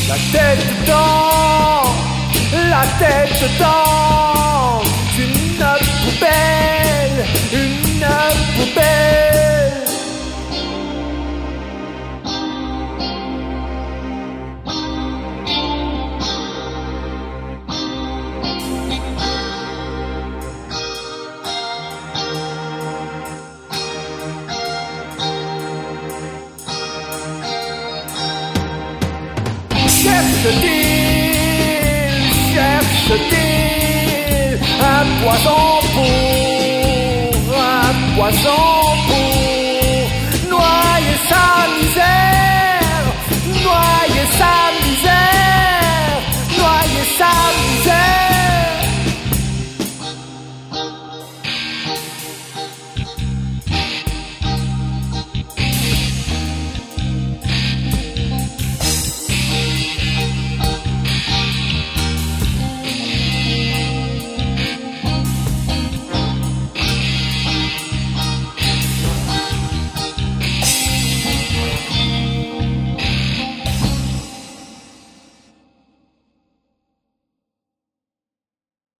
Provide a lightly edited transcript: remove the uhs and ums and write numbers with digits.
la tête dans une poubelle, une poubelle. Cherche-t-il un poison pour noyer sa misère, noyer sa misère, noyer sa misère.